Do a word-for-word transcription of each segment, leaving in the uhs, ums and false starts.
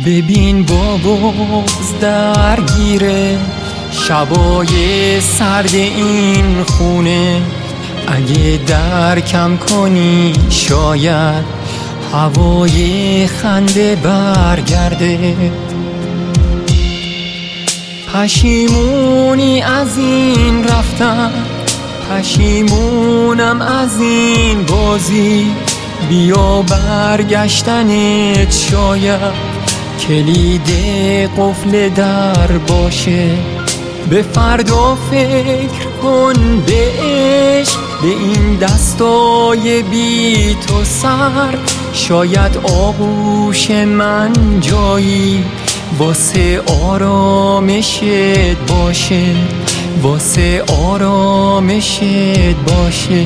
ببین با بغض درگیره شبای سرد این خونه، اگه درکم کنی شاید هوای خنده برگرده. پشیمونی از این رفتن، پشیمونم از این بازی، بیا برگشتنت شاید کلید قفل در باشه. به فردا فکر کن، به عشق، به این دستای بی تو سر، شاید آغوش من جایی واسه آرامشت باشه، واسه آرامشت باشه.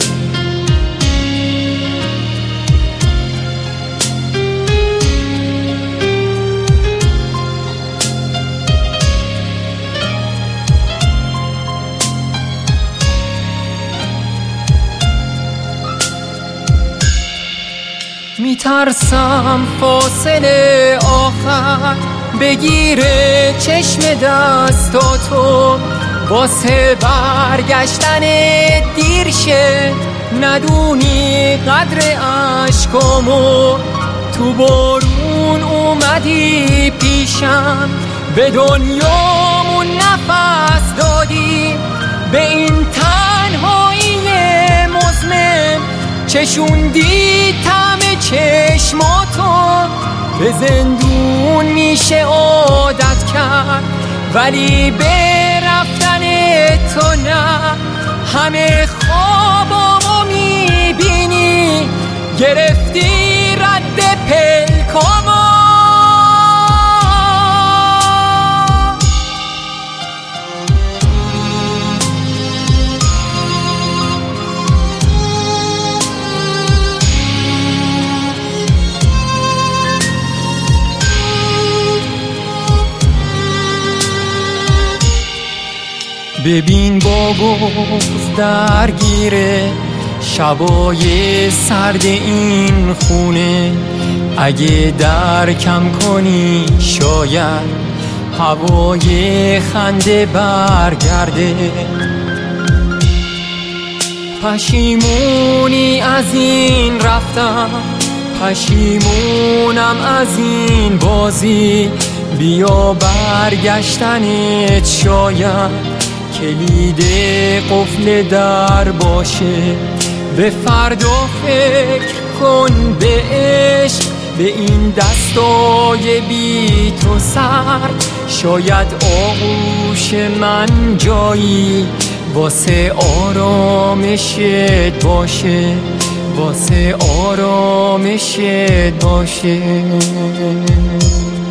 میترسم فاصله آخر بگیره چشم دستاتو، واسه برگشتن دیر شه، ندونی قدر عشقامو. تو بارون اومدی پیشم، به دنیامون نفس دادی، به این تنهایی مزمن چشوندی طعم چشماتو. به زندون میشه عادت کرد، ولی به رفتن تو نه. همه خوابامو میبینی، گرفتی رد پلکامو. ببین با بغض درگیره شبای سرد این خونه، اگه درکم کنی شاید هوای خنده برگرده. پشیمونی از این رفتن، پشیمونم از این بازی، بیا برگشتنت شاید کلید قفل در باشه. به فردا فکر کن، به عشق، به این دستای بی تو سر، شاید آغوش من جایی واسه آرامشت باشه، واسه آرامشت باشه.